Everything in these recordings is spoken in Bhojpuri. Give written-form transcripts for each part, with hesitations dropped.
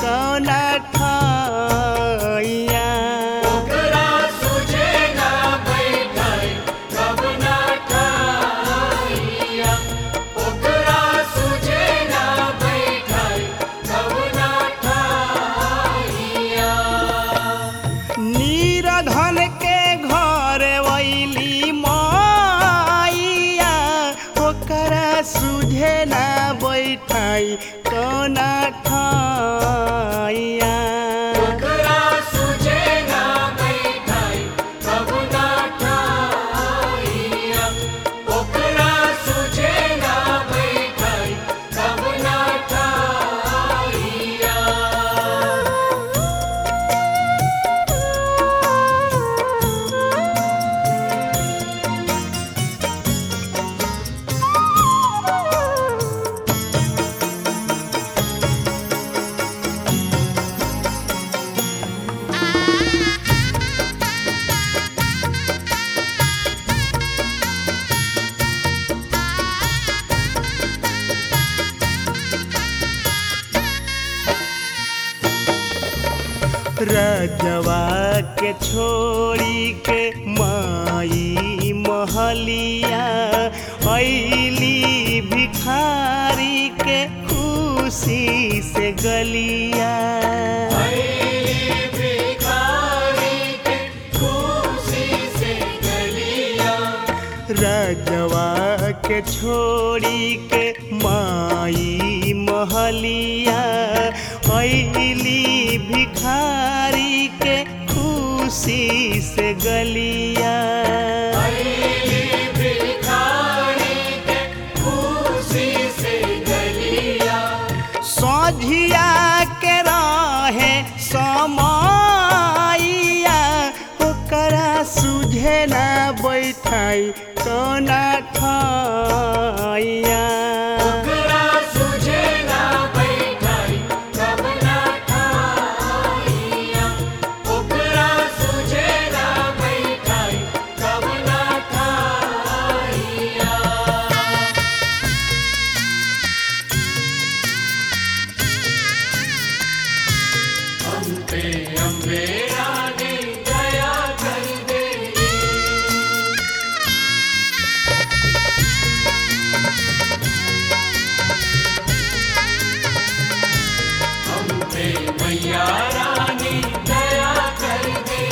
कौना ठाइया। ओकरा सुझे ना बैठाई कब ना ठाइया। ओकरा सुझे ना बैठाई कब ना ठाइया। नीरधन के घर वैली माइया ओकरा सुझे ना बैठाई कौना ठाइया। ओकरा सुझे ना बैठाई कब ना ठाइया। ओकरा सुझे ना बैठाई कब ना ठाइया। रजवा के छोड़ी के माई महलिया ऐली भिखारी के खुशी से गलिया। ऐली भिखारी के खुशी से गलिया। रजवा के छोड़ी के माई महलिया ऐली भिखारी के खुशी से गलिया। ऐली भिखारी के खुशी से गलिया। सोझिया के रहे समाइया ओकरा सुझे ना बैठाई कौना ठाइया। ओकरा सुझे ना बैठाई कब ना ठाइया। ओकरा सुझे ना बैठाई कब ना ठाइया। अम्बे अम्बे रानी दया कर दे। अम्बे मैया रानी दया कर दे।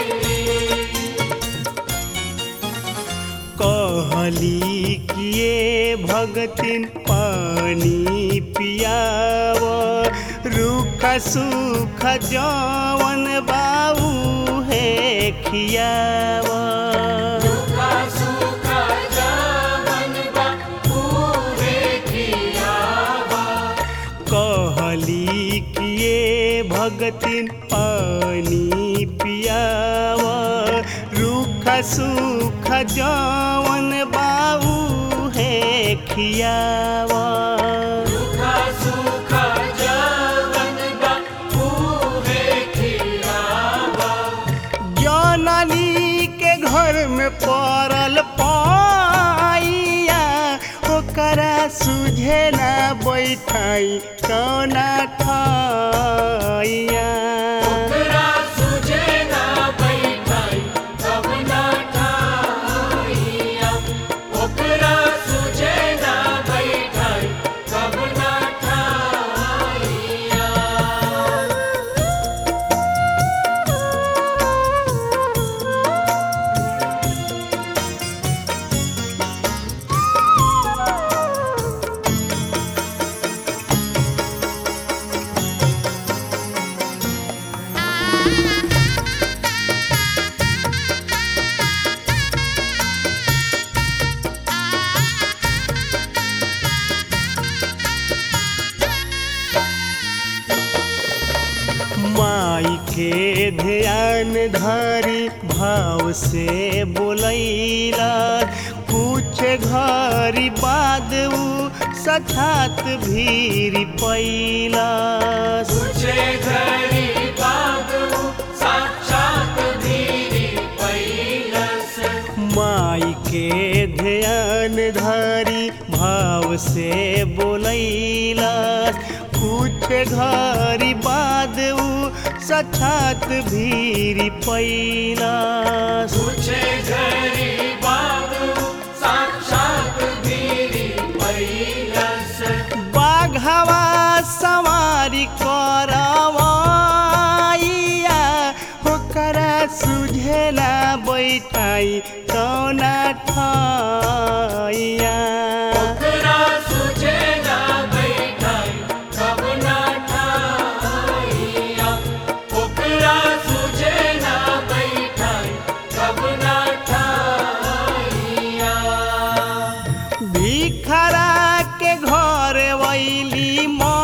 कहली किए भगतिन पानी पियाव रूखा सूखा जवन बाऊ है खियाव। सूखा सूखा जवन बा पूरे खियावा। कहली किए भगतिन पानी पियाव रूखा सूखा जवन बाऊ है खियाव। सूखा सूखा जवन बा पूरे खियावा। जननी के घर में पड़ल पाइया ओकरा सुझे ना बैठाई कौना ठाइया। ओकरा सुझे ना बैठाई कब ना ठाइया। ओकरा सुझे ना बैठाई कब ना ठाइया। माई के ध्यान धरी भाव से बोलैला कुछ घरी बाद ऊ सठात भीरी पैला। तुझे घरी बाबू साक्षात धीरी पैलस। माई के ध्यान धरी भाव से बोलैला कुछ घरी बाद सछात भीरी पैलास पूछे घरी बाबू साक्षात भीरी पैलस बाघवा सवारी करवैया ओकरा सुझेला बैठाई कौना ठैया ओकरा सुझे ना बैठाई कब ना ठाइया ओकरा सुझे ना बैठाई कब ना ठाइया भिखरा के घर वैली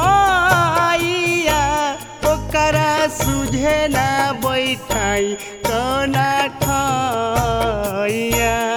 मैया ओकरा सुझे ना बैठाई कौना ठैया